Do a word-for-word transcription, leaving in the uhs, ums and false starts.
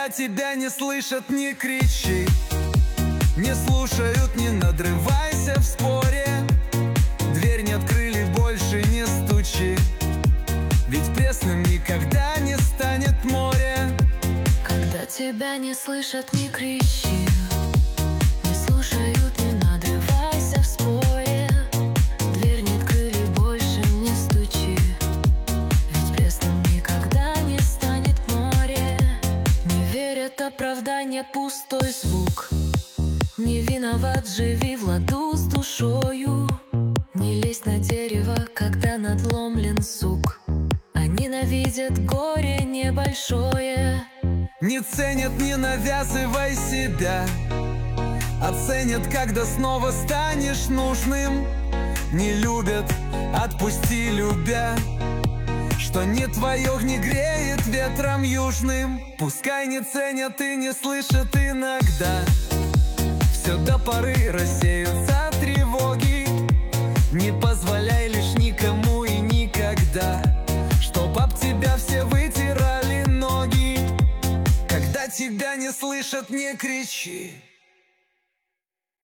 Когда тебя не слышат, не кричи, не слушают, не надрывайся в споре. Дверь не открыли, больше не стучи, ведь пресным никогда не станет море. Когда тебя не слышат, не кричи, не слушают, не надрывайся в споре. Дверь не открыли, больше не стучи, ведь пресным никогда не станет море. Не верь, это оправдание, пустой звук. Не виноват, живи в ладу с душою. Не лезь на дерево, когда надломлен сук, а ненавидят горе небольшое. Не ценят, не навязывай себя, оценят, когда снова станешь нужным. Не любят, отпусти, любя, что не твое не греет ветром южным. Пускай не ценят и не слышат иногда, все до поры рассеются тревоги. Не позволяй лишь никому и никогда, чтоб об тебя все вытирали ноги. Когда тебя не слышат, не кричи,